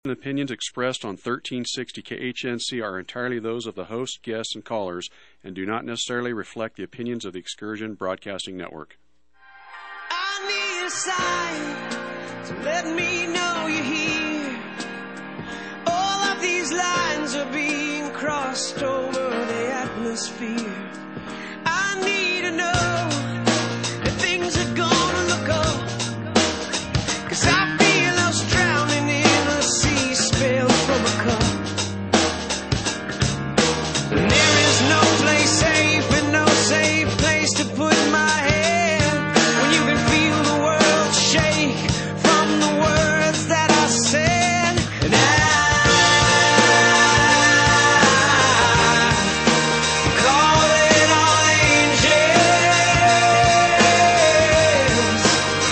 and opinions expressed on 1360 KHNC are entirely those of the host, guests, and callers, and do not necessarily reflect the opinions of the Excursion Broadcasting Network. I need a sign to let me know you're here. All of these lines are being crossed over the atmosphere. I need to know that things are gonna look up, 'cause I feel us drowning in a sea spilled from a cup. And there is no place safe and no safe place to put my head when you can feel the world shake from the words that I said. And I'm calling all angels.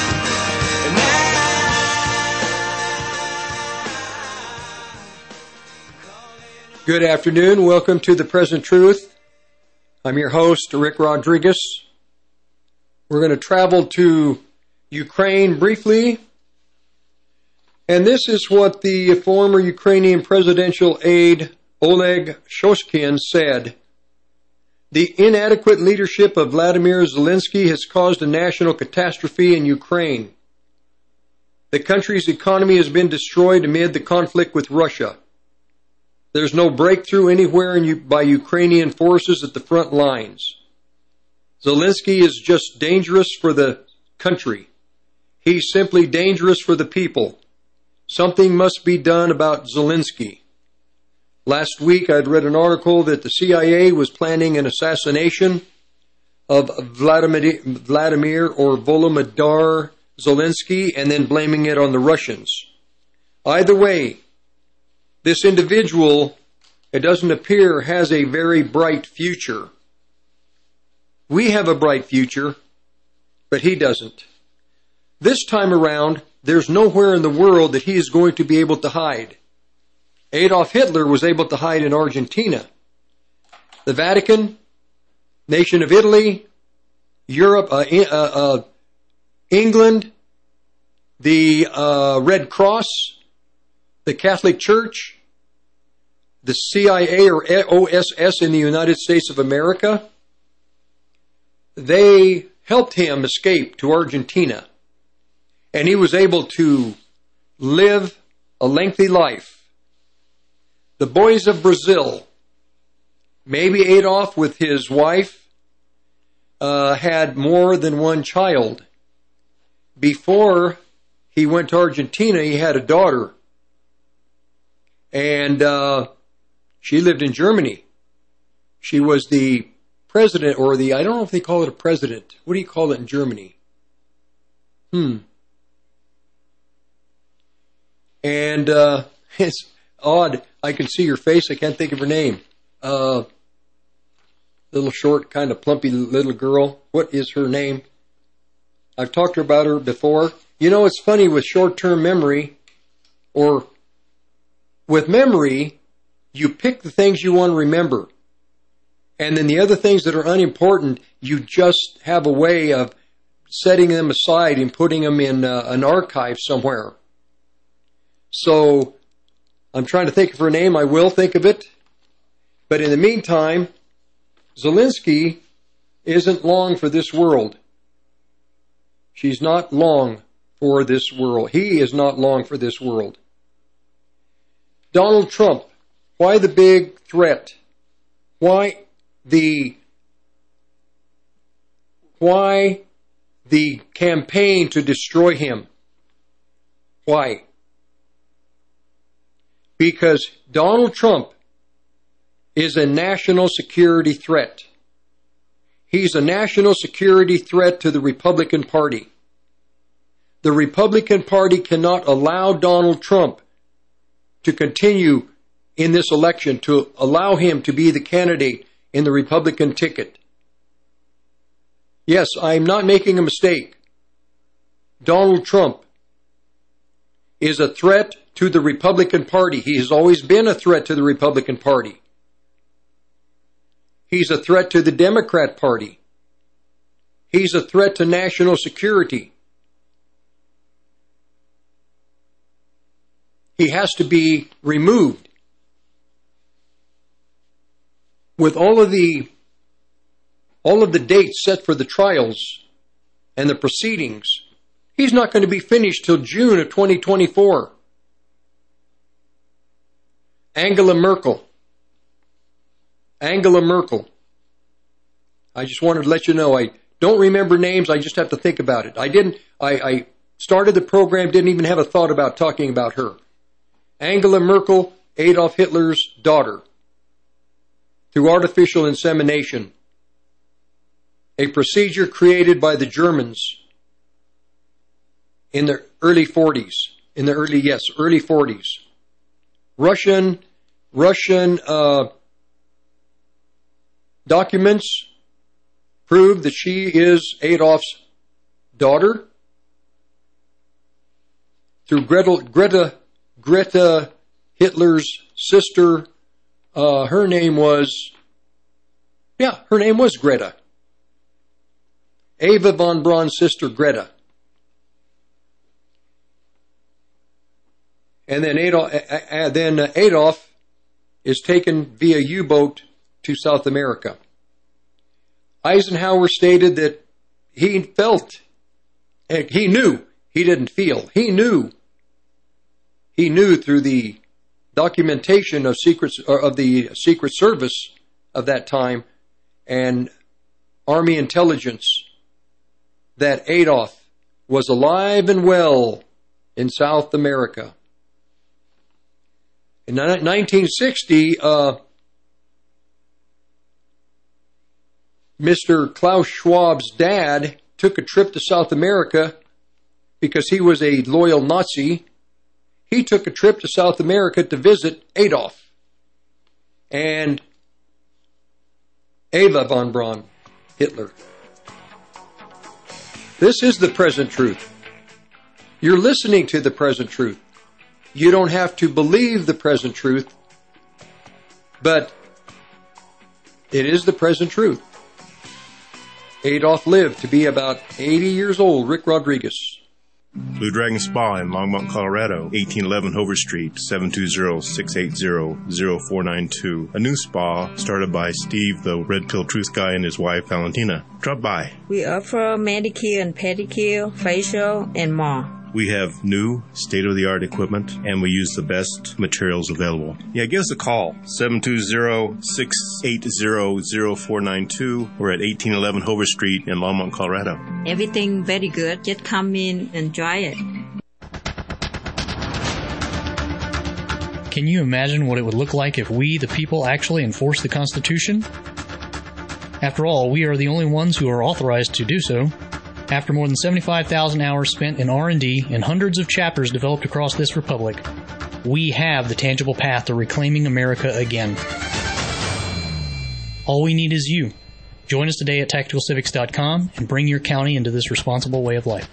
And Good afternoon. Welcome to The Present Truth. I'm your host, Rick Rodriguez. We're going to travel to Ukraine briefly. And this is what the former Ukrainian presidential aide, Oleg Shoshkin, said. The inadequate leadership of Vladimir Zelensky has caused a national catastrophe in Ukraine. The country's economy has been destroyed amid the conflict with Russia. There's no breakthrough anywhere by Ukrainian forces at the front lines. Zelensky is just dangerous for the country. He's simply dangerous for the people. Something must be done about Zelensky. Last week, I'd read an article that the CIA was planning an assassination of Vladimir or Volodymyr Zelensky and then blaming it on the Russians. Either way, this individual, it doesn't appear, has a very bright future. We have a bright future, but he doesn't. This time around, there's nowhere in the world that he is going to be able to hide. Adolf Hitler was able to hide in Argentina. The Vatican, nation of Italy, Europe, England, the Red Cross, the Catholic Church, the CIA or OSS in the United States of America, they helped him escape to Argentina. And he was able to live a lengthy life. The boys of Brazil, maybe Adolf with his wife, had more than one child. Before he went to Argentina, he had a daughter. And she lived in Germany. She was the president, or I don't know if they call it a president. What do you call it in Germany? And it's odd. I can see your face. I can't think of her name. Little short, kind of plumpy little girl. What is her name? I've talked to her about her before. You know, it's funny with short-term memory, or with memory, you pick the things you want to remember. And then the other things that are unimportant, you just have a way of setting them aside and putting them in an archive somewhere. So, I'm trying to think of her name. I will think of it. But in the meantime, Zelensky isn't long for this world. She's not long for this world. He is not long for this world. Donald Trump, why the big threat? Why the campaign to destroy him? Why? Because Donald Trump is a national security threat. He's a national security threat to the Republican Party. The Republican Party cannot allow Donald Trump to continue in this election, to allow him to be the candidate in the Republican ticket. Yes, I'm not making a mistake. Donald Trump is a threat to the Republican Party. He has always been a threat to the Republican Party. He's a threat to the Democrat Party. He's a threat to national security. he has to be removed. With all of the dates set for the trials and the proceedings, he's not going to be finished till June of 2024. Angela Merkel. I just wanted to let you know, I don't remember names, I just have to think about it. I started the program, didn't even have a thought about talking about her. Angela Merkel, Adolf Hitler's daughter, through artificial insemination, a procedure created by the Germans in the early 40s. Early 40s. Russian documents prove that she is Adolf's daughter. Through Greta Hitler's sister, her name was Greta. Eva von Braun's sister, Greta. And then Adolf is taken via U-boat to South America. Eisenhower stated that he knew, he didn't feel, he knew through the documentation of the Secret Service of that time and Army intelligence that Adolf was alive and well in South America. In 1960, Mr. Klaus Schwab's dad took a trip to South America because he was a loyal Nazi. He took a trip to South America to visit Adolf and Eva von Braun, Hitler. This is the present truth. You're listening to the present truth. You don't have to believe the present truth, but it is the present truth. Adolf lived to be about 80 years old. Rick Rodriguez. Blue Dragon Spa in Longmont, Colorado, 1811 Hover Street, 720-680-0492. A new spa started by Steve, the Red Pill Truth Guy, and his wife, Valentina. Drop by. We offer manicure and pedicure, facial, and more. We have new, state-of-the-art equipment, and we use the best materials available. Yeah, give us a call, 720-680-0492. We're at 1811 Hover Street in Longmont, Colorado. Everything very good. Just come in and try it. Can you imagine what it would look like if we, the people, actually enforce the Constitution? After all, we are the only ones who are authorized to do so. After more than 75,000 hours spent in R&D and hundreds of chapters developed across this republic, we have the tangible path to reclaiming America again. All we need is you. Join us today at tacticalcivics.com and bring your county into this responsible way of life.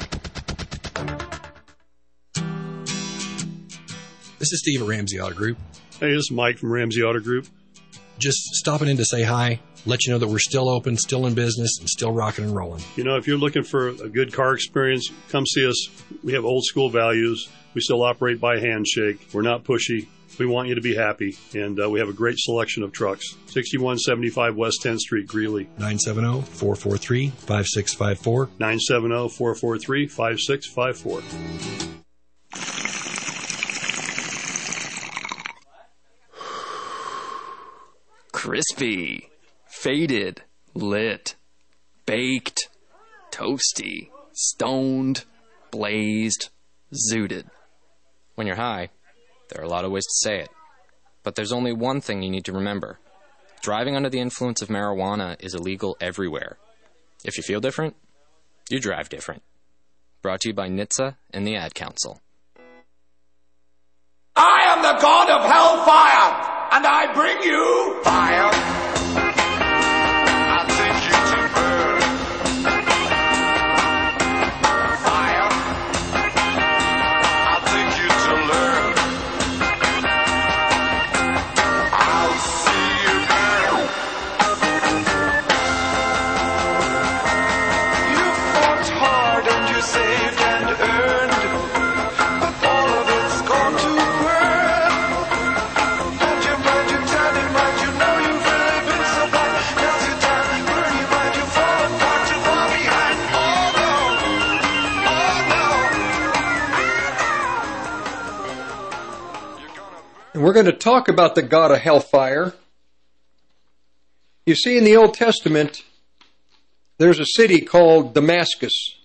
This is Steve at Ramsey Auto Group. Hey, this is Mike from Ramsey Auto Group. Just stopping in to say hi, let you know that we're still open, still in business, and still rocking and rolling. You know, if you're looking for a good car experience, come see us. We have old school values. We still operate by handshake. We're not pushy. We want you to be happy, and we have a great selection of trucks. 6175 West 10th Street, Greeley. 970-443-5654. 970-443-5654. Crispy, faded, lit, baked, toasty, stoned, blazed, zooted. When you're high, there are a lot of ways to say it. But there's only one thing you need to remember. Driving under the influence of marijuana is illegal everywhere. If you feel different, you drive different. Brought to you by NHTSA and the Ad Council. I am the god of hellfire! And I bring you fire. I'll take you to burn. Fire. I'll take you to learn. I'll see you burn. You fought hard and you saved and earned, but all of it's gone to burn. And we're going to talk about the God of hellfire. You see, in the Old Testament, there's a city called Damascus.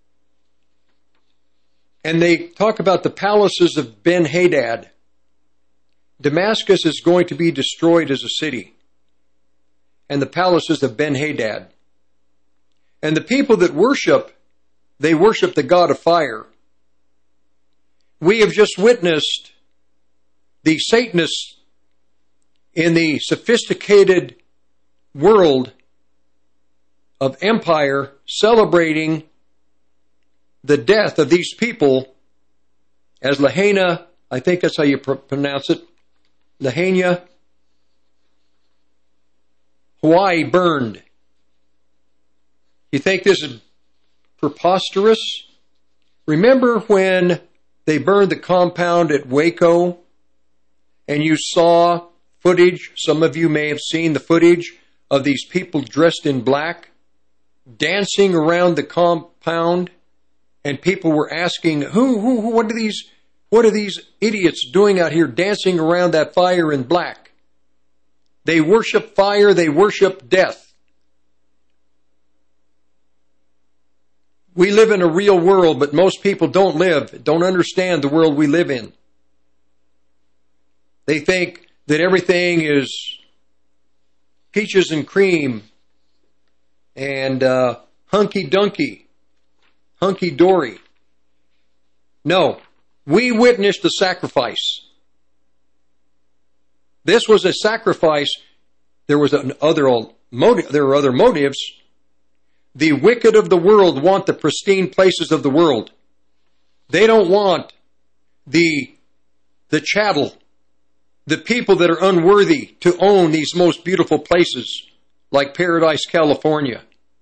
And they talk about the palaces of Ben-Hadad. Damascus is going to be destroyed as a city. And the palaces of Ben-Hadad. And the people that worship, they worship the God of fire. We have just witnessed the Satanists in the sophisticated world of empire celebrating the death of these people as Lahaina, I think that's how you pronounce it, Lahaina, Hawaii burned. You think this is preposterous? Remember when they burned the compound at Waco and you saw footage, some of you may have seen the footage of these people dressed in black dancing around the compound, and people were asking, what are these idiots doing out here dancing around that fire in black? They worship fire, they worship death. We live in a real world, but most people don't understand the world we live in. They think that everything is peaches and cream and hunky-dunky, hunky-dory. No, we witnessed the sacrifice. This was a sacrifice. There were other motives. The wicked of the world want the pristine places of the world. They don't want the chattel, the people that are unworthy to own these most beautiful places like Paradise, California.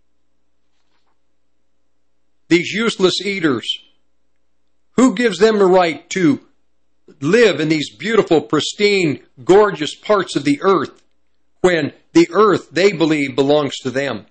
These useless eaters. Who gives them the right to live in these beautiful, pristine, gorgeous parts of the earth when the earth, they believe, belongs to them?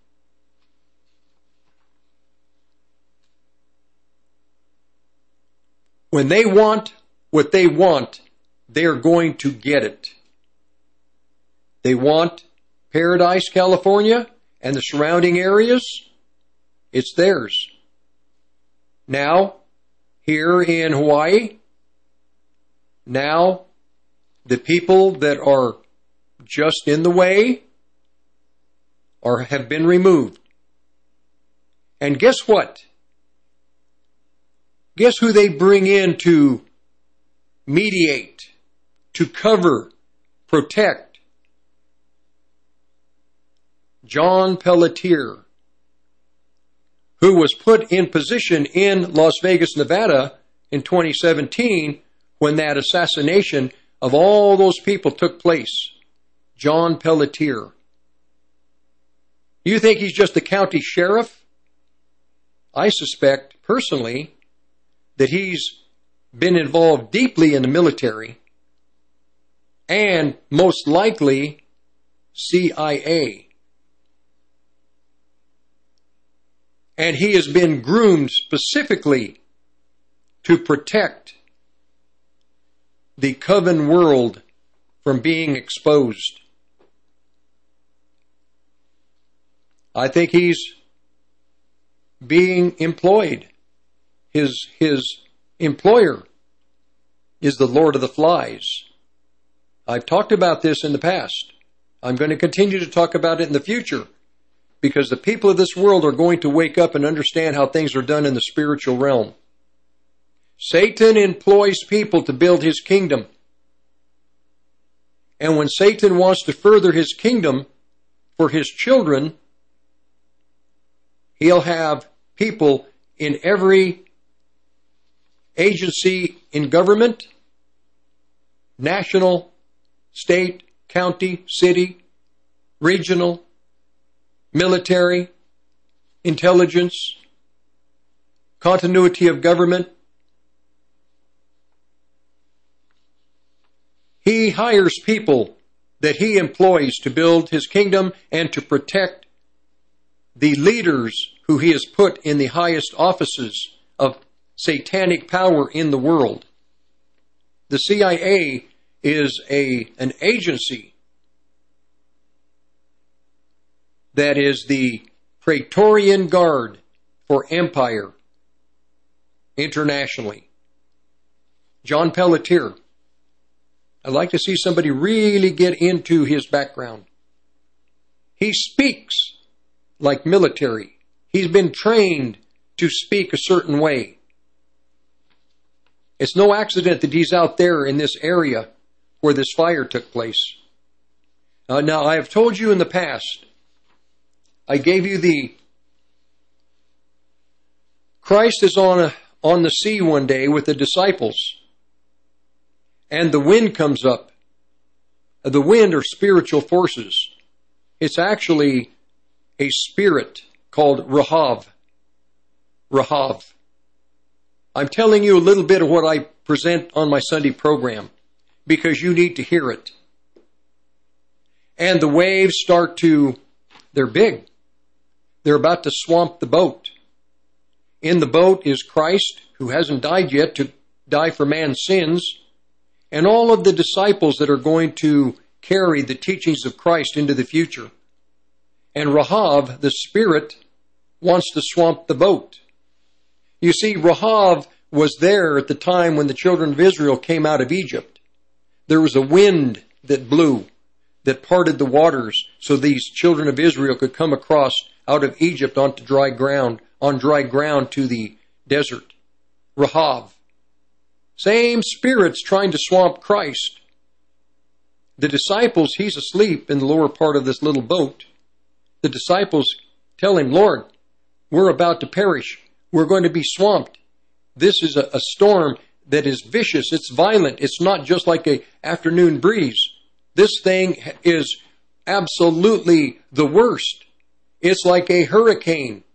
When they want what they want, they are going to get it. They want Paradise, California, and the surrounding areas. It's theirs. Now, here in Hawaii, now the people that are just in the way have been removed. And guess what? Guess who they bring in to mediate, to cover, protect? John Pelletier, who was put in position in Las Vegas, Nevada in 2017 when that assassination of all those people took place. John Pelletier. You think he's just a county sheriff? I suspect, personally, that he's been involved deeply in the military and most likely CIA. And he has been groomed specifically to protect the coven world from being exposed. I think he's being employed. His employer is the Lord of the Flies. I've talked about this in the past. I'm going to continue to talk about it in the future because the people of this world are going to wake up and understand how things are done in the spiritual realm. Satan employs people to build his kingdom. And when Satan wants to further his kingdom for his children, he'll have people in every agency in government, national, state, county, city, regional, military, intelligence, continuity of government. He hires people that he employs to build his kingdom and to protect the leaders who he has put in the highest offices of satanic power in the world. The CIA is an agency that is the Praetorian Guard for Empire internationally. John Pelletier. I'd like to see somebody really get into his background. He speaks like military. He's been trained to speak a certain way. It's no accident that he's out there in this area where this fire took place. Now, I have told you in the past, I gave you the Christ is on the sea one day with the disciples, and the wind comes up. The wind are spiritual forces. It's actually a spirit called Rahav. Rahav. I'm telling you a little bit of what I present on my Sunday program because you need to hear it. And the waves they're big. They're about to swamp the boat. In the boat is Christ, who hasn't died yet to die for man's sins, and all of the disciples that are going to carry the teachings of Christ into the future. And Rahav, the spirit, wants to swamp the boat. You see, Rahav was there at the time when the children of Israel came out of Egypt. There was a wind that blew, that parted the waters, so these children of Israel could come across out of Egypt onto dry ground, on dry ground to the desert. Rahav. Same spirits trying to swamp Christ. The disciples, he's asleep in the lower part of this little boat. The disciples tell him, Lord, we're about to perish. We're going to be swamped. This is a storm that is vicious. It's violent. It's not just like an afternoon breeze. This thing is absolutely the worst. It's like a hurricane.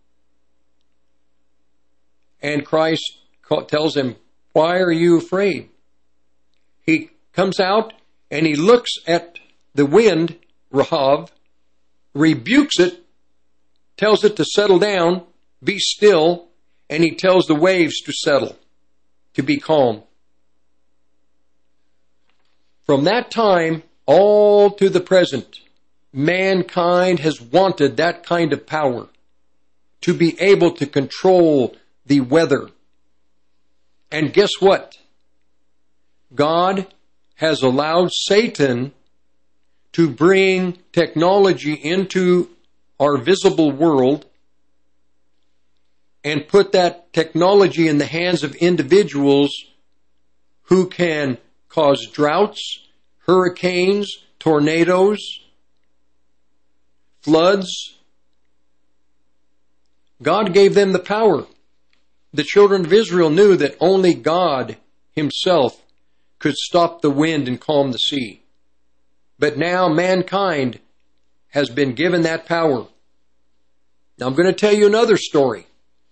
And Christ tells him, why are you afraid? He comes out and he looks at the wind, Rahav, rebukes it, tells it to settle down, be still, and he tells the waves to settle, to be calm. From that time all to the present, mankind has wanted that kind of power to be able to control the weather. And guess what? God has allowed Satan to bring technology into our visible world and put that technology in the hands of individuals who can cause droughts, hurricanes, tornadoes, floods. God gave them the power. The children of Israel knew that only God himself could stop the wind and calm the sea. But now mankind has been given that power. Now I'm going to tell you another story.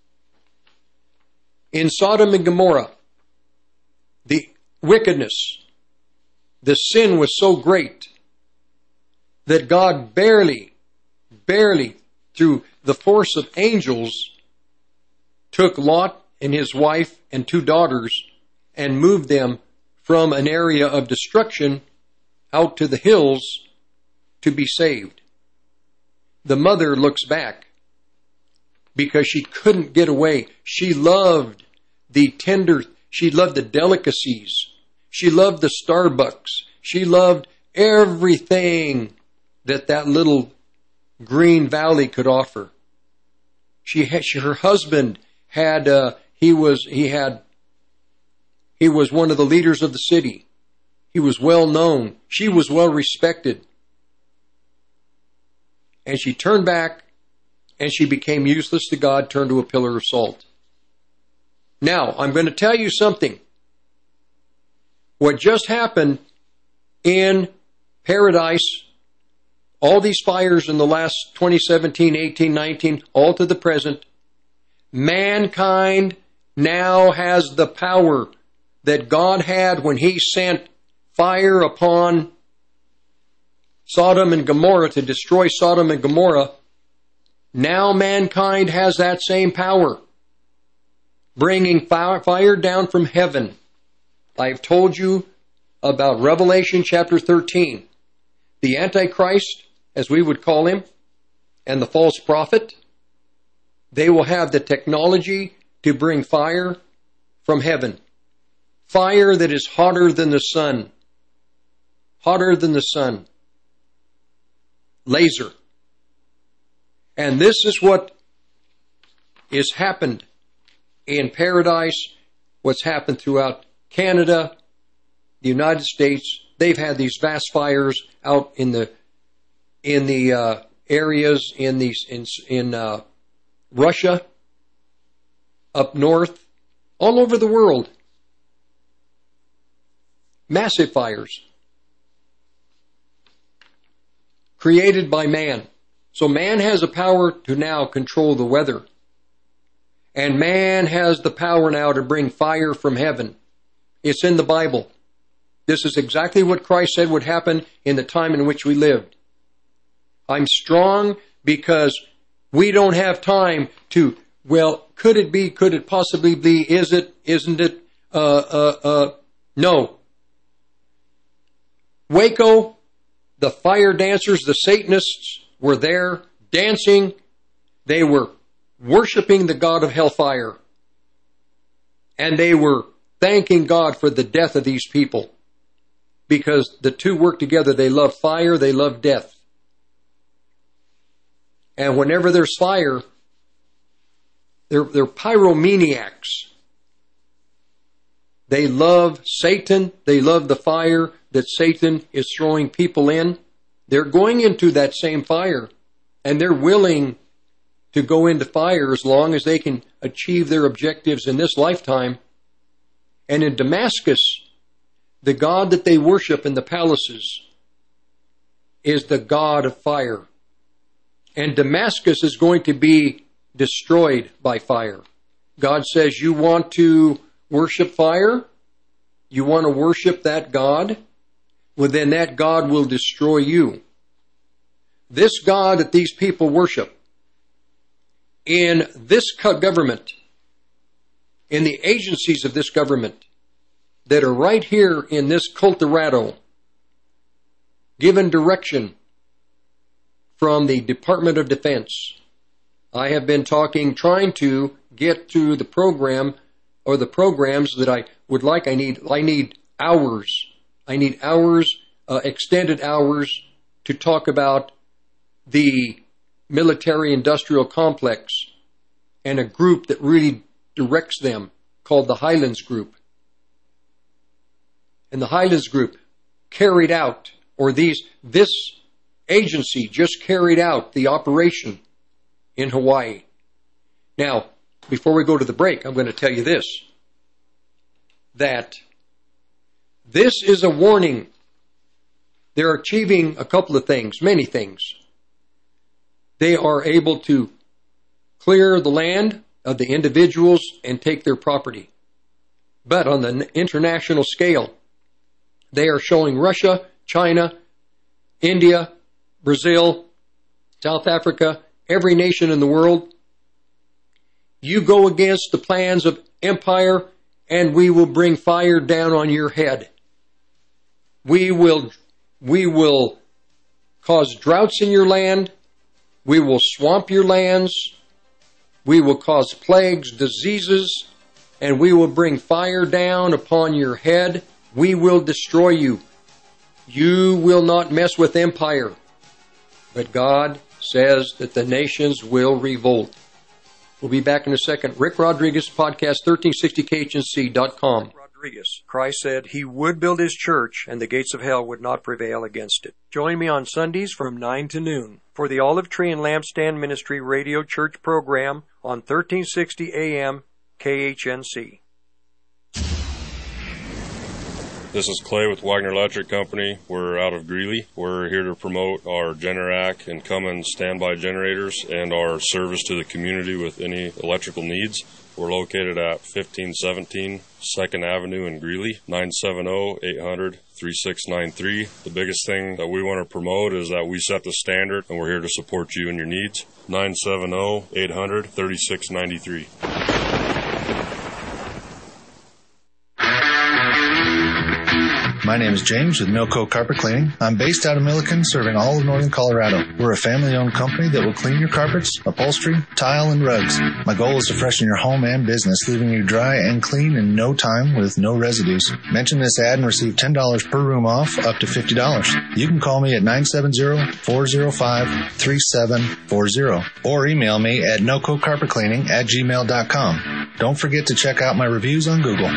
In Sodom and Gomorrah, the wickedness, the sin was so great that God barely, through the force of angels, took Lot and his wife and 2 daughters and moved them from an area of destruction out to the hills to be saved. The mother looks back because she couldn't get away. She loved the delicacies. She loved the Starbucks. She loved everything that little green valley could offer. Her husband he was one of the leaders of the city. He was well known. She was well respected. And she turned back and she became useless to God, turned to a pillar of salt. Now, I'm going to tell you something. What just happened in paradise, all these fires in the last 2017, 18, 19, all to the present, mankind now has the power that God had when he sent fire upon Sodom and Gomorrah to destroy Sodom and Gomorrah. Now mankind has that same power, bringing fire down from heaven. I've told you about Revelation chapter 13. The Antichrist, as we would call him, and the false prophet, they will have the technology to bring fire from heaven. Fire that is hotter than the sun. Hotter than the sun. Laser. And this is what is happened in paradise, what's happened throughout Canada, the United States. They've had these vast fires out in the areas in Russia, up north, all over the world. Massive fires created by man. So man has the power to now control the weather. And man has the power now to bring fire from heaven. It's in the Bible. This is exactly what Christ said would happen in the time in which we lived. I'm strong because we don't have time to, well, could it be, could it possibly be, is it, isn't it, no. Waco, the fire dancers, the Satanists were there dancing. They were worshiping the god of hellfire. And they were thanking God for the death of these people. Because the two work together. They love fire, they love death. And whenever there's fire, they're pyromaniacs. They love Satan. They love the fire that Satan is throwing people in. They're going into that same fire. And they're willing to go into fire as long as they can achieve their objectives in this lifetime. And in Damascus, the god that they worship in the palaces is the god of fire. And Damascus is going to be destroyed by fire. God says, you want to worship fire? You want to worship that God? Well, then that God will destroy you. This God that these people worship, in this government, in the agencies of this government, that are right here in this Colorado, given direction from the Department of Defense. I have been trying to get to the program or the programs that I would like. I need hours. I need hours, extended hours to talk about the military-industrial complex and a group that really directs them called the Highlands Group. And the Highlands Group carried out, or this agency just carried out the operation in Hawaii. Now, before we go to the break, I'm going to tell you this, that this is a warning. They're achieving a couple of things, many things. They are able to clear the land of the individuals and take their property. But on the international scale, they are showing Russia, China, India, Brazil, South Africa, every nation in the world, you go against the plans of empire and we will bring fire down on your head. We will cause droughts in your land. We will swamp your lands. We will cause plagues, diseases, and we will bring fire down upon your head. We will destroy you. You will not mess with empire. But God says that the nations will revolt. We'll be back in a second. Rick Rodriguez, podcast 1360khnc.com. Rodriguez. Christ said he would build his church and the gates of hell would not prevail against it. Join me on Sundays from 9 to noon for the Olive Tree and Lampstand Ministry Radio Church program on 1360 AM KHNC. This is Clay with Wagner Electric Company. We're out of Greeley. We're here to promote our Generac and Cummins standby generators and our service to the community with any electrical needs. We're located at 1517 2nd Avenue in Greeley, 970-800-3693. The biggest thing that we want to promote is that we set the standard and we're here to support you and your needs. 970-800-3693. My name is James with Milco Carpet Cleaning. I'm based out of Milliken, serving all of northern Colorado. We're a family-owned company that will clean your carpets, upholstery, tile, and rugs. My goal is to freshen your home and business, leaving you dry and clean in no time with no residues. Mention this ad and receive $10 per room off, up to $50. You can call me at 970-405-3740 or email me at nococarpetcleaning@gmail.com. Don't forget to check out my reviews on Google.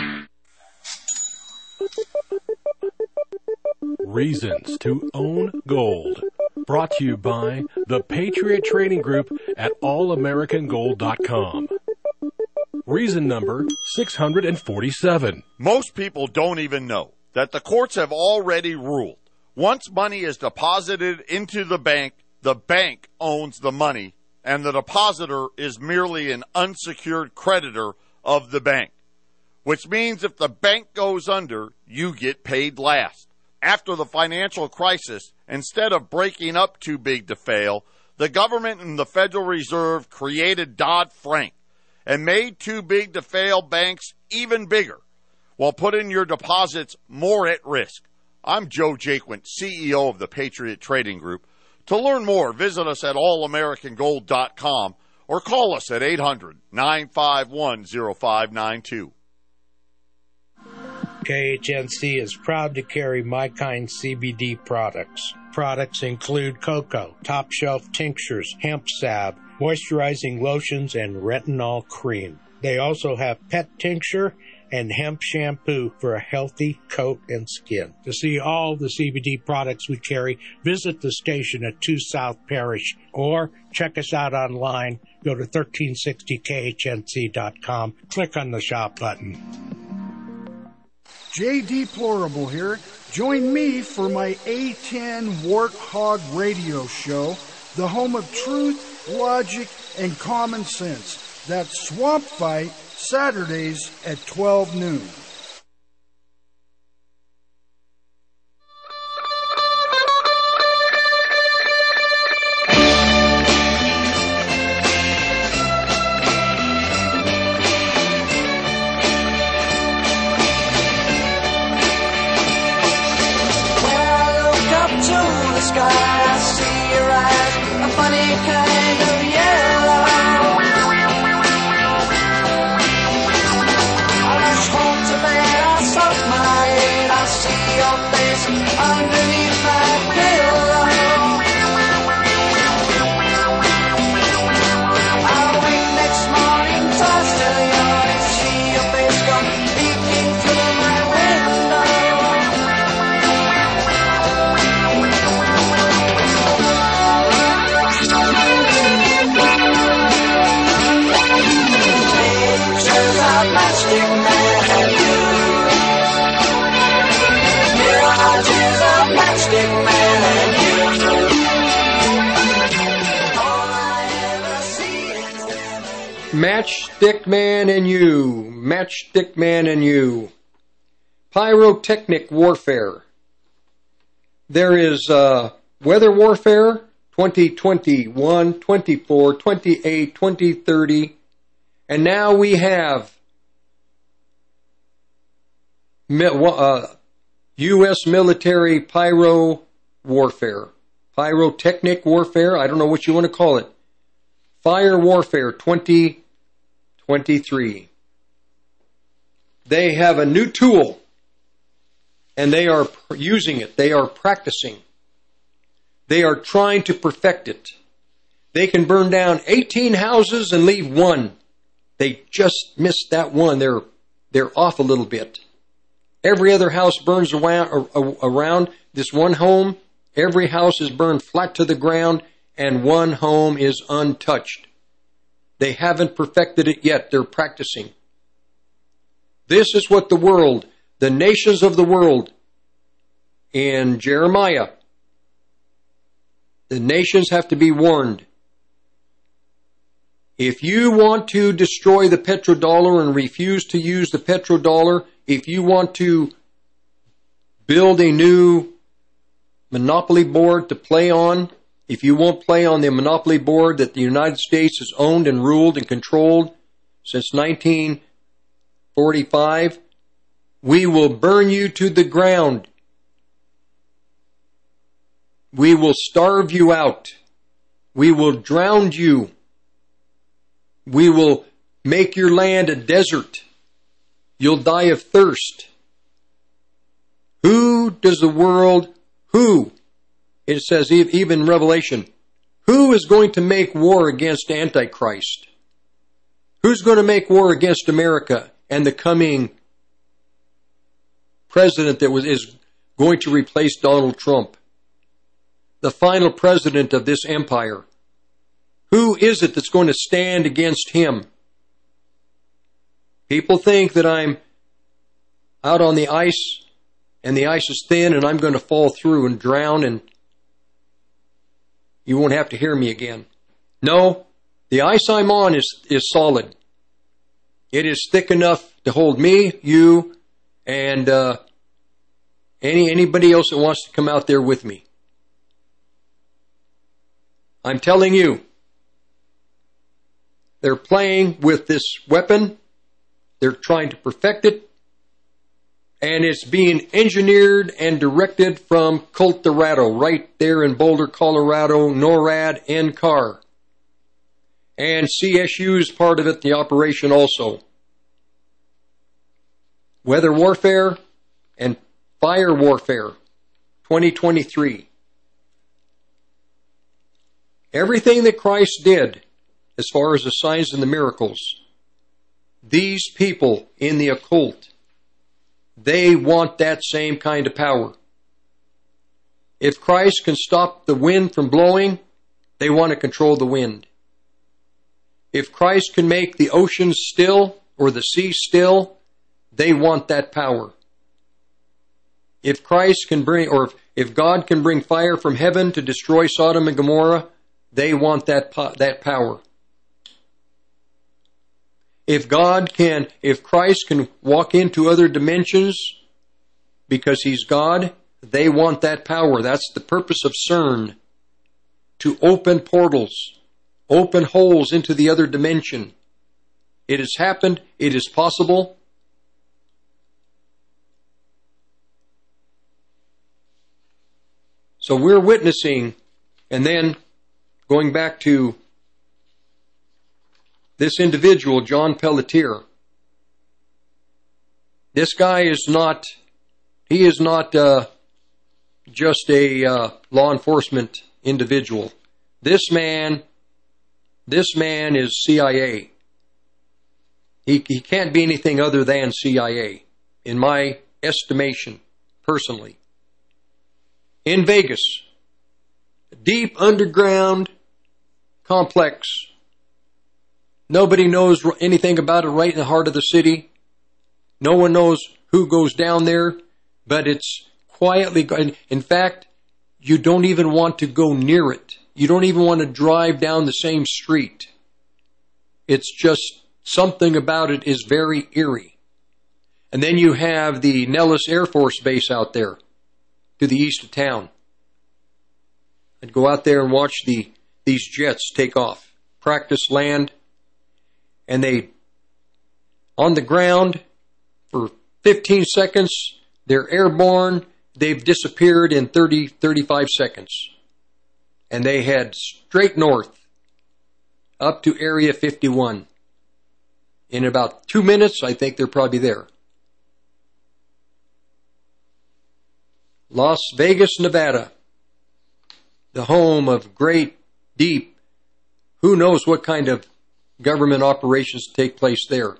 Reasons to Own Gold. Brought to you by the Patriot Trading Group at allamericangold.com. Reason number 647. Most people don't even know that the courts have already ruled. Once money is deposited into the bank owns the money, and the depositor is merely an unsecured creditor of the bank. Which means if the bank goes under, you get paid last. After the financial crisis, instead of breaking up too big to fail, the government and the Federal Reserve created Dodd-Frank and made too big to fail banks even bigger, while putting your deposits more at risk. I'm Joe Jaquint, CEO of the Patriot Trading Group. To learn more, visit us at allamericangold.com or call us at 800-951-0592. KHNC is proud to carry My Kind CBD products. Products include cocoa, top shelf tinctures, hemp salve, moisturizing lotions, and retinol cream. They also have pet tincture and hemp shampoo for a healthy coat and skin. To see all the CBD products we carry, visit the station at 2 South Parish or check us out online. Go to 1360khnc.com. Click on the shop button. J. Deplorable here. Join me for my A10 Warthog radio show, the home of truth, logic, and common sense. That's Swamp Fight, Saturdays at 12 noon. I see your eyes, a funny kind of yellow. I rush home to bed, I soak my head, I see your face underneath my pillow. I'll wake next morning, toss to the yard and see your face come peeking through my window. Plastic man and you. Mirages of Plastic man and you. All I ever see is them. Matchstick Man and You. Matchstick Man and You. Pyrotechnic warfare. There is weather warfare 2021, 24, 28, 2030. And now we have U.S. military pyro warfare. Pyrotechnic warfare, I don't know what you want to call it. Fire warfare 2023. They have a new tool, and they are using it. They are practicing. They are trying to perfect it. They can burn down 18 houses and leave one. They just missed that one. They're off a little bit. Every other house burns around this one home. Every house is burned flat to the ground, and one home is untouched. They haven't perfected it yet. They're practicing. This is what the world, the nations of the world, in Jeremiah, the nations have to be warned. If you want to destroy the petrodollar and refuse to use the petrodollar, if you want to build a new monopoly board to play on, if you won't play on the monopoly board that the United States has owned and ruled and controlled since 1945, We will burn you to the ground. We will starve you out. We will drown you. We will make your land a desert. You'll die of thirst. Who does the world, it says even in Revelation, who is going to make war against Antichrist? Who's going to make war against America and the coming president that is going to replace Donald Trump? The final president of this empire. Who is it that's going to stand against him? People think that I'm out on the ice and the ice is thin and I'm going to fall through and drown and you won't have to hear me again. No, the ice I'm on is solid. It is thick enough to hold me, you, and anybody else that wants to come out there with me. I'm telling you, they're playing with this weapon. They're trying to perfect it. And it's being engineered and directed from Colorado, right there in Boulder, Colorado, NORAD, NCAR. And CSU is part of it, the operation also. Weather warfare and fire warfare, 2023. Everything that Christ did, as far as the signs and the miracles, these people in the occult, they want that same kind of power. If Christ can stop the wind from blowing, they want to control the wind. If Christ can make the oceans still or the sea still, they want that power. If Christ can bring, or if God can bring fire from heaven to destroy Sodom and Gomorrah, they want that power. If Christ can walk into other dimensions because He's God, they want that power. That's the purpose of CERN, to open portals, open holes into the other dimension. It has happened. It is possible. So we're witnessing, and then going back to this individual, John Pelletier. This guy is not just a law enforcement individual. This man is CIA. He can't be anything other than CIA, in my estimation, personally. In Vegas, a deep underground complex. Nobody knows anything about it, right in the heart of the city. No one knows who goes down there, but it's quietly. In fact, you don't even want to go near it. You don't even want to drive down the same street. It's just something about it is very eerie. And then you have the Nellis Air Force Base out there to the east of town. I'd go out there and watch these jets take off, practice land. And they, on the ground for 15 seconds, they're airborne. They've disappeared in 35 seconds. And they head straight north up to Area 51. In about 2 minutes, I think they're probably there. Las Vegas, Nevada, the home of great, deep, who knows what kind of government operations take place there.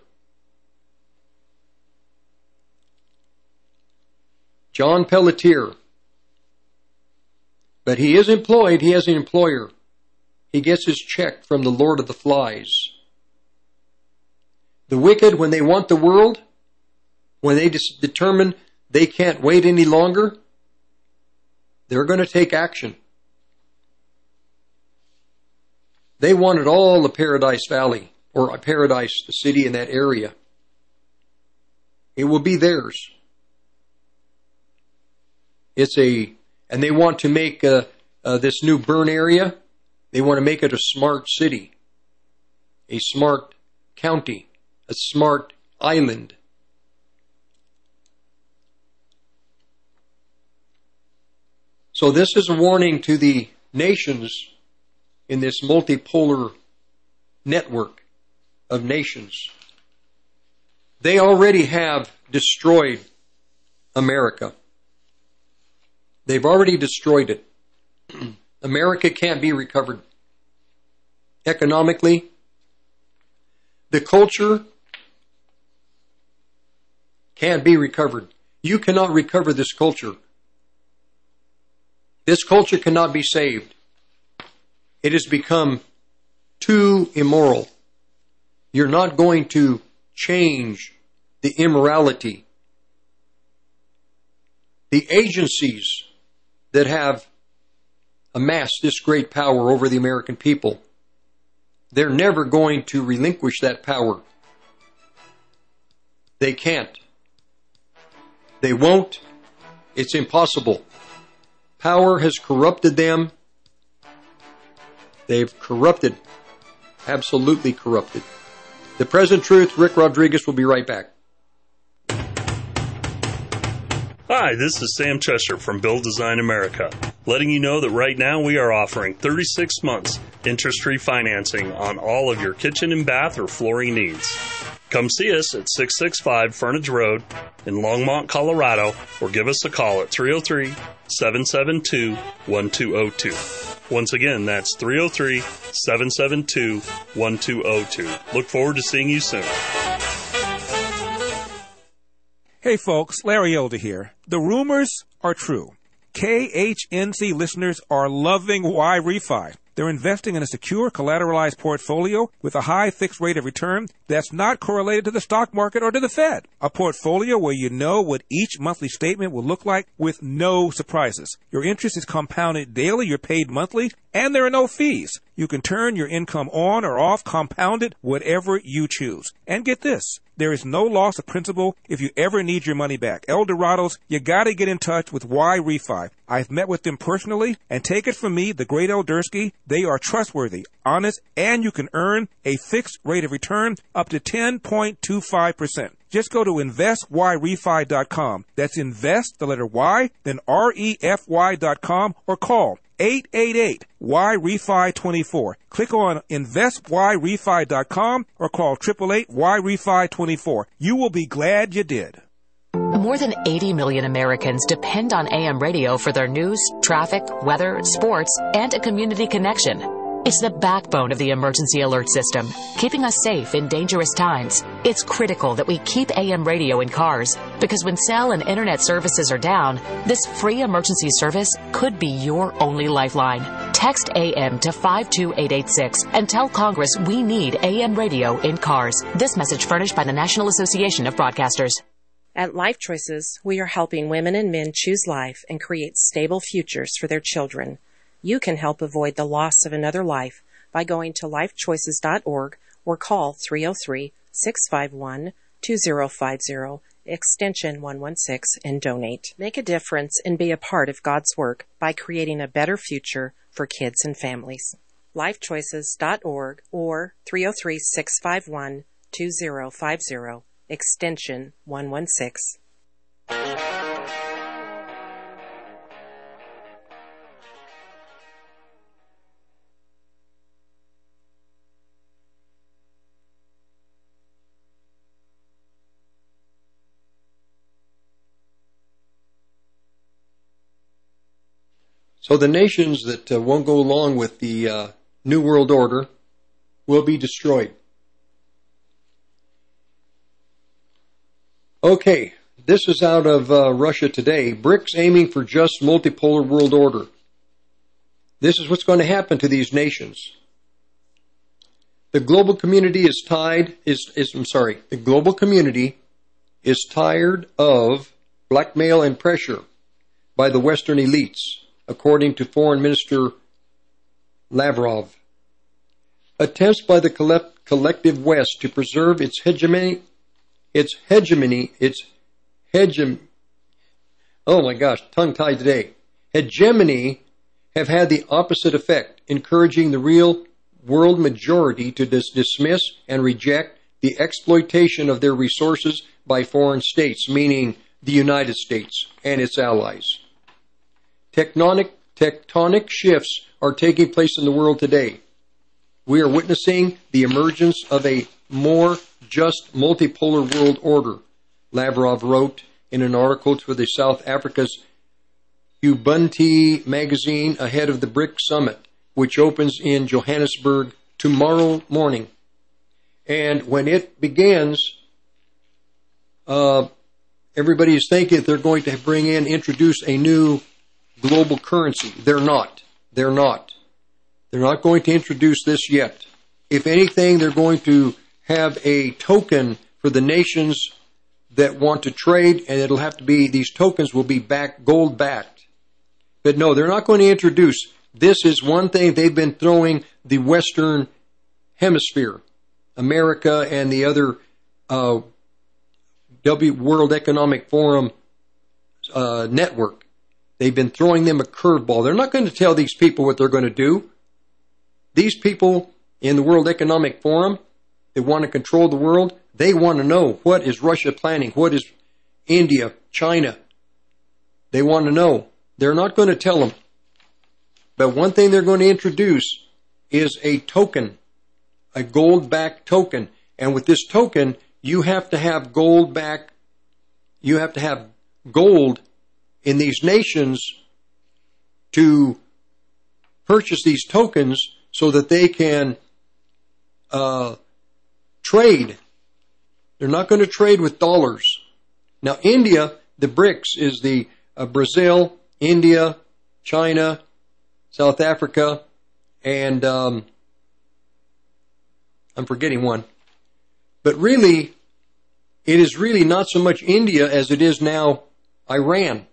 John Pelletier. But he is employed. He has an employer. He gets his check from the Lord of the Flies. The wicked, when they want the world, when they determine they can't wait any longer, they're going to take action. They wanted all of Paradise Valley, or Paradise, the city in that area. It will be theirs. And they want to make this new burn area, they want to make it a smart city, a smart county, a smart island. So this is a warning to the nations in this multipolar network of nations. They already have destroyed America. They've already destroyed it. America can't be recovered. Economically, the culture can't be recovered. You cannot recover this culture. This culture cannot be saved. It has become too immoral. You're not going to change the immorality. The agencies that have amassed this great power over the American people, they're never going to relinquish that power. They can't. They won't. It's impossible. Power has corrupted them. They've corrupted. Absolutely corrupted. The Present Truth, Rick Rodriguez, will be right back. Hi, this is Sam Chester from Build Design America, letting you know that right now we are offering 36 months interest-free financing on all of your kitchen and bath or flooring needs. Come see us at 665 Furnace Road in Longmont, Colorado, or give us a call at 303-772-1202. Once again, that's 303-772-1202. Look forward to seeing you soon. Hey folks, Larry Elder here. The rumors are true. KHNC listeners are loving Y-Refi. They're investing in a secure, collateralized portfolio with a high fixed rate of return that's not correlated to the stock market or to the Fed. A portfolio where you know what each monthly statement will look like with no surprises. Your interest is compounded daily, you're paid monthly, and there are no fees. You can turn your income on or off, compounded, whatever you choose. And get this, there is no loss of principal if you ever need your money back. Eldorados, you gotta get in touch with Y-Refi. I've met with them personally, and take it from me, the great Eldersky, they are trustworthy, honest, and you can earn a fixed rate of return up to 10.25%. Just go to investyrefi.com. That's invest, the letter Y, then REFY.com, or call 888-Y-REFI-24. Click on investyrefi.com or call 888-Y-REFI-24. You will be glad you did. More than 80 million Americans depend on AM radio for their news, traffic, weather, sports, and a community connection. It's the backbone of the emergency alert system, keeping us safe in dangerous times. It's critical that we keep AM radio in cars, because when cell and internet services are down, this free emergency service could be your only lifeline. Text AM to 52886 and tell Congress we need AM radio in cars. This message furnished by the National Association of Broadcasters. At Life Choices, we are helping women and men choose life and create stable futures for their children. You can help avoid the loss of another life by going to lifechoices.org or call 303-651-2050, extension 116, and donate. Make a difference and be a part of God's work by creating a better future for kids and families. Lifechoices.org or 303-651-2050, extension 116. So the nations that won't go along with the New World Order will be destroyed. Okay, this is out of Russia Today. BRICS aiming for just multipolar world order. This is what's going to happen to these nations. The global community is the global community is tired of blackmail and pressure by the Western elites, according to Foreign Minister Lavrov. Attempts by the collective West to preserve its hegemony, hegemony have had the opposite effect, encouraging the real world majority to dismiss and reject the exploitation of their resources by foreign states, meaning the United States and its allies. tectonic shifts are taking place in the world today. We are witnessing the emergence of a more just multipolar world order, Lavrov wrote in an article for the South Africa's Ubuntu magazine ahead of the BRIC summit, which opens in Johannesburg tomorrow morning. And when it begins, everybody is thinking they're going to introduce a new global currency. They're not. They're not going to introduce this yet. If anything, they're going to have a token for the nations that want to trade, and it'll have to be, these tokens will be gold backed. But no, they're not going to introduce. This is one thing they've been throwing the Western Hemisphere, America and the other World Economic Forum network. They've been throwing them a curveball. They're not going to tell these people what they're going to do. These people in the World Economic Forum that want to control the world, they want to know, what is Russia planning? What is India, China? They want to know. They're not going to tell them. But one thing they're going to introduce is a token, a gold-backed token. And with this token, you have to have gold back. You have to have gold in these nations to purchase these tokens so that they can trade. They're not going to trade with dollars. Now, India, the BRICS is the Brazil, India, China, South Africa, and I'm forgetting one. But really, it is really not so much India as it is now Iran.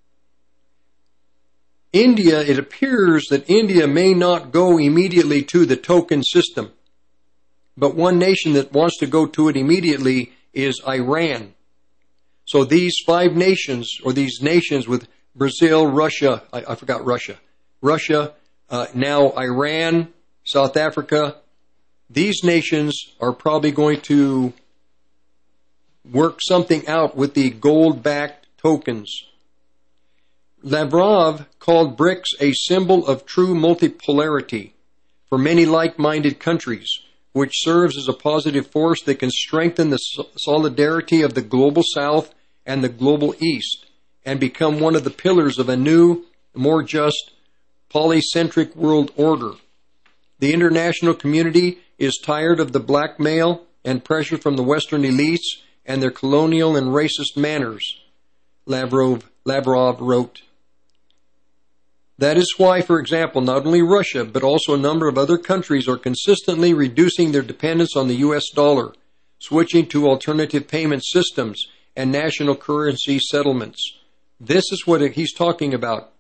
India, it appears that India may not go immediately to the token system. But one nation that wants to go to it immediately is Iran. So these five nations, or these nations with Brazil, Russia, I forgot Russia. Russia, now Iran, South Africa, these nations are probably going to work something out with the gold-backed tokens. Lavrov called BRICS a symbol of true multipolarity for many like-minded countries, which serves as a positive force that can strengthen the solidarity of the global South and the global East and become one of the pillars of a new, more just, polycentric world order. The international community is tired of the blackmail and pressure from the Western elites and their colonial and racist manners, Lavrov wrote. That is why, for example, not only Russia, but also a number of other countries are consistently reducing their dependence on the U.S. dollar, switching to alternative payment systems and national currency settlements. This is what he's talking about.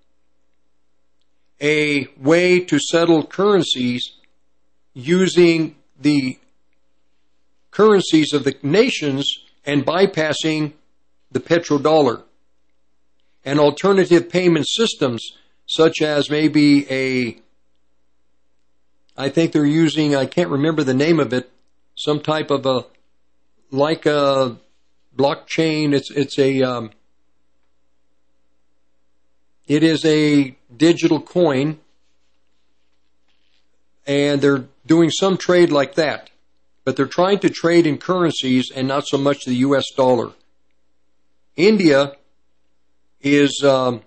A way to settle currencies using the currencies of the nations and bypassing the petrodollar. And alternative payment systems such as maybe I think they're using, I can't remember the name of it, some type of like a blockchain. It is a digital coin, and they're doing some trade like that. But they're trying to trade in currencies and not so much the U.S. dollar. India is a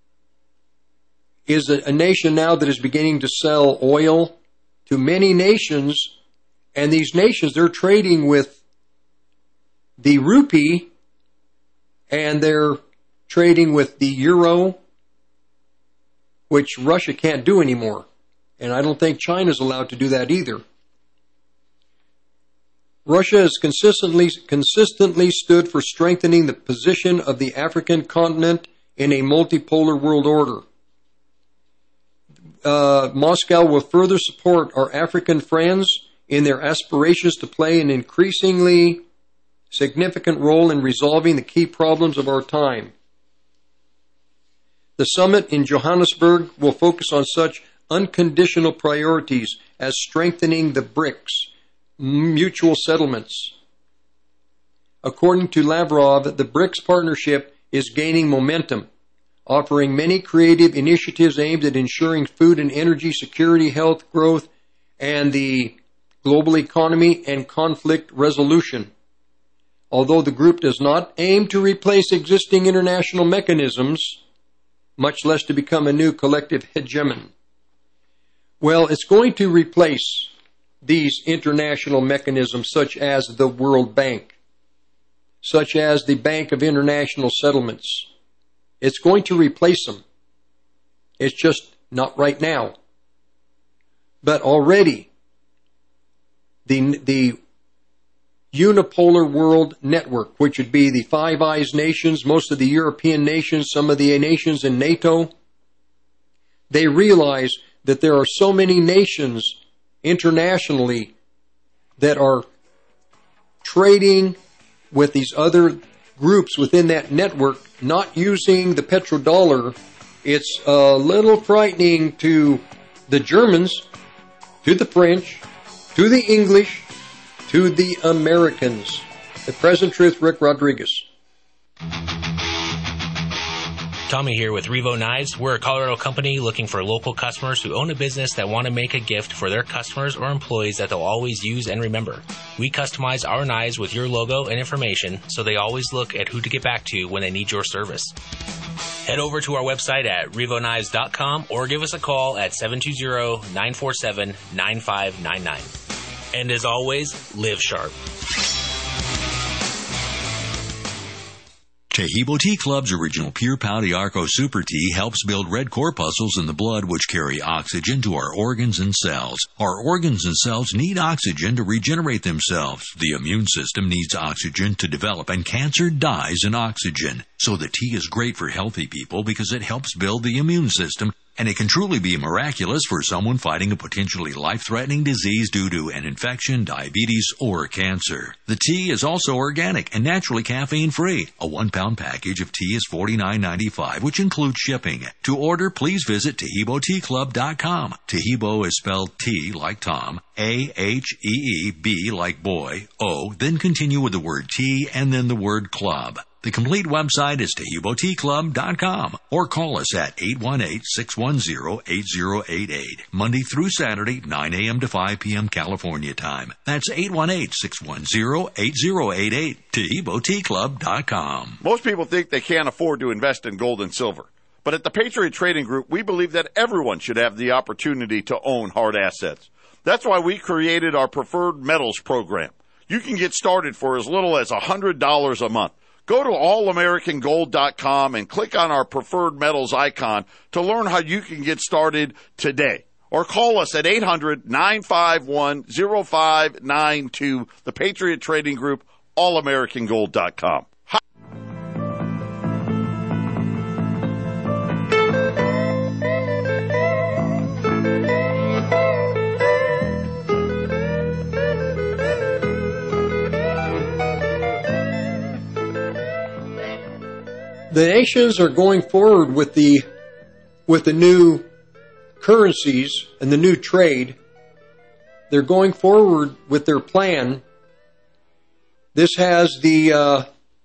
nation now that is beginning to sell oil to many nations, and these nations, they're trading with the rupee, and they're trading with the euro, which Russia can't do anymore. And I don't think China's allowed to do that either. Russia has consistently stood for strengthening the position of the African continent in a multipolar world order. Moscow will further support our African friends in their aspirations to play an increasingly significant role in resolving the key problems of our time. The summit in Johannesburg will focus on such unconditional priorities as strengthening the BRICS, mutual settlements. According to Lavrov, the BRICS partnership is gaining momentum. offering many creative initiatives aimed at ensuring food and energy security, health, growth, and the global economy and conflict resolution. Although the group does not aim to replace existing international mechanisms, much less to become a new collective hegemon. Well, it's going to replace these international mechanisms such as the World Bank, such as the Bank of International Settlements. It's going to replace them. It's just not right now. But already, the unipolar world network, which would be the Five Eyes nations, most of the European nations, some of the nations in NATO, they realize that there are so many nations internationally that are trading with these other groups within that network, not using the petrodollar. It's a little frightening to the Germans, to the French, to the English, to the Americans. The Present Truth, Rick Rodriguez. Tommy here with Revo Knives. We're a Colorado company looking for local customers who own a business that want to make a gift for their customers or employees that they'll always use and remember. We customize our knives with your logo and information, so they always look at who to get back to when they need your service. Head over to our website at revoknives.com or give us a call at 720-947-9599. And as always, live sharp. Tahibo Tea Club's original Pure Pau d'Arco Super Tea helps build red corpuscles in the blood which carry oxygen to our organs and cells. Our organs and cells need oxygen to regenerate themselves. The immune system needs oxygen to develop, and cancer dies in oxygen. So the tea is great for healthy people because it helps build the immune system, and it can truly be miraculous for someone fighting a potentially life-threatening disease due to an infection, diabetes, or cancer. The tea is also organic and naturally caffeine-free. A 1-pound package of tea is $49.95, which includes shipping. To order, please visit TahiboTeaClub.com. Tahibo is spelled T like Tom, A-H-E-E-B like boy, O, then continue with the word tea and then the word club. The complete website is TahiboTeaClub.com, or call us at 818-610-8088, Monday through Saturday, 9 a.m. to 5 p.m. California time. That's 818-610-8088, TahiboTeaClub.com. Most people think they can't afford to invest in gold and silver. But at the Patriot Trading Group, we believe that everyone should have the opportunity to own hard assets. That's why we created our Preferred Metals program. You can get started for as little as $100 a month. Go to allamericangold.com and click on our Preferred Metals icon to learn how you can get started today. Or call us at 800-951-0592, the Patriot Trading Group, allamericangold.com. The nations are going forward with the new currencies and the new trade. They're going forward with their plan. This has the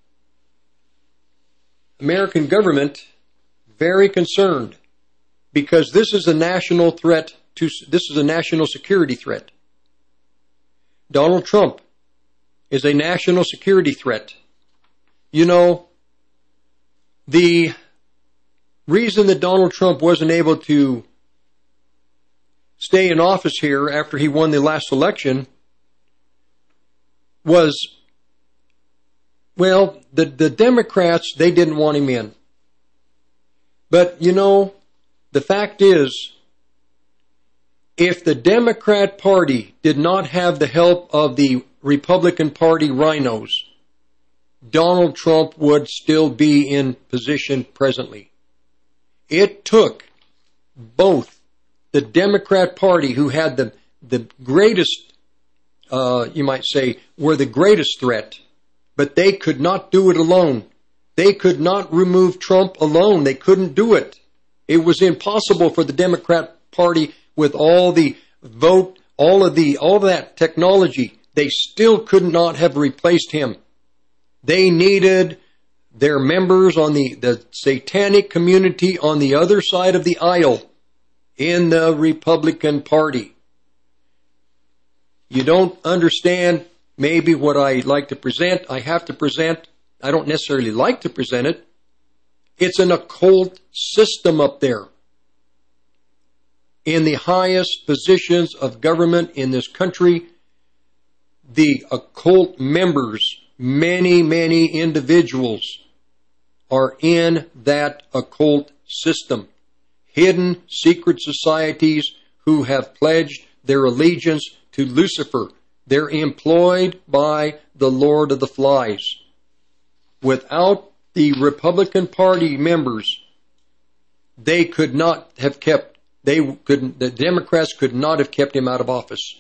American government very concerned because this is a national threat. This is a national security threat. Donald Trump is a national security threat. You know, the reason that Donald Trump wasn't able to stay in office here after he won the last election was, well, the Democrats, they didn't want him in. But, you know, the fact is, if the Democrat Party did not have the help of the Republican Party rhinos, Donald Trump would still be in position presently. It took both the Democrat Party, who had the greatest, you might say, were the greatest threat, but they could not do it alone. They could not remove Trump alone. They couldn't do it. It was impossible for the Democrat Party with all the vote, all of that technology. They still could not have replaced him. They needed They're members on the satanic community on the other side of the aisle in the Republican Party. You don't understand maybe what I like to present. I have to present. I don't necessarily like to present it. It's an occult system up there. In the highest positions of government in this country, the occult members, many individuals, are in that occult system. Hidden secret societies who have pledged their allegiance to Lucifer. They're employed by the Lord of the Flies. Without the Republican Party members, they could not have kept, the Democrats could not have kept him out of office.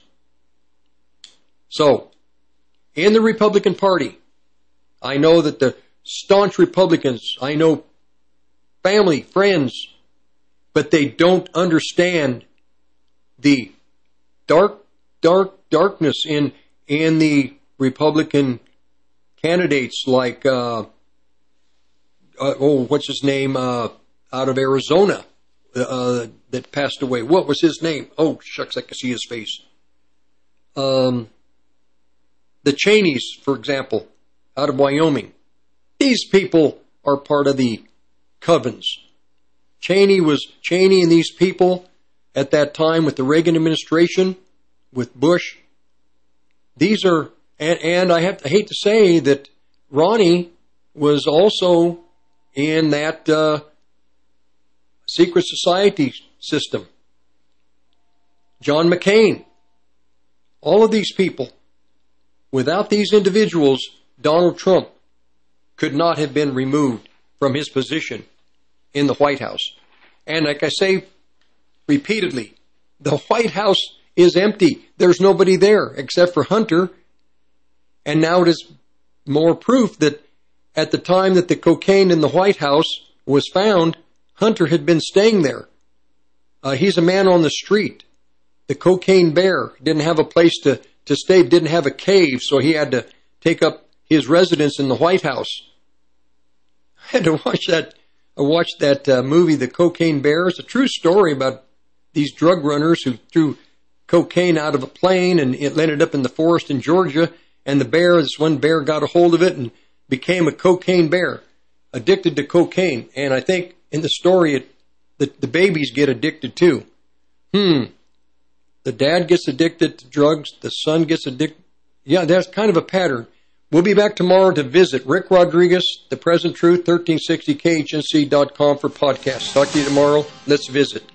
So, in the Republican Party, I know that the staunch Republicans, I know family, friends, but they don't understand the darkness in the Republican candidates like, what's his name, out of Arizona, that passed away. What was his name? Oh, shucks, I can see his face. The Cheneys, for example, out of Wyoming. These people are part of the covens. Cheney and these people at that time with the Reagan administration, with Bush. These are, and I hate to say that Ronnie was also in that secret society system. John McCain. All of these people. Without these individuals, Donald Trump could not have been removed from his position in the White House. And like I say repeatedly, the White House is empty. There's nobody there except for Hunter. And now it is more proof that at the time that the cocaine in the White House was found, Hunter had been staying there. He's a man on the street. The cocaine bear didn't have a place to stay, didn't have a cave, so he had to take up his residence in the White House. I had to watch that. I watched that movie, The Cocaine Bear. It's a true story about these drug runners who threw cocaine out of a plane, and it landed up in the forest in Georgia, and this one bear got a hold of it and became a cocaine bear, addicted to cocaine. And I think in the story, the babies get addicted too. The dad gets addicted to drugs, the son gets addicted. Yeah, that's kind of a pattern. We'll be back tomorrow to visit Rick Rodriguez, The Present Truth, 1360khnc.com for podcasts. Talk to you tomorrow. Let's visit.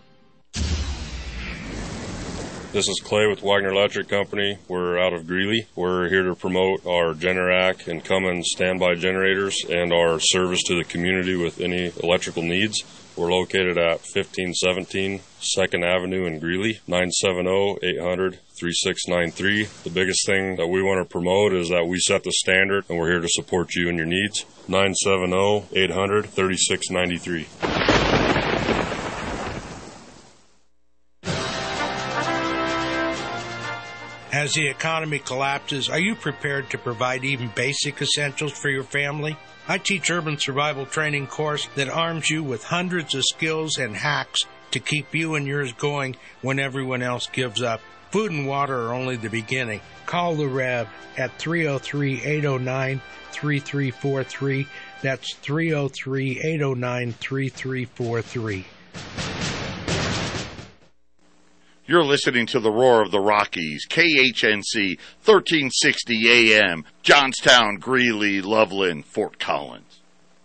This is Clay with Wagner Electric Company. We're out of Greeley. We're here to promote our Generac and Cummins standby generators and our service to the community with any electrical needs. We're located at 1517 2nd Avenue in Greeley, 970-800-3693. The biggest thing that we want to promote is that we set the standard, and we're here to support you and your needs. 970-800-3693. As the economy collapses, are you prepared to provide even basic essentials for your family? I teach urban survival training course that arms you with hundreds of skills and hacks to keep you and yours going when everyone else gives up. Food and water are only the beginning. Call the Rev at 303-809-3343. That's 303-809-3343. You're listening to the Roar of the Rockies, KHNC, 1360 AM, Johnstown, Greeley, Loveland, Fort Collins.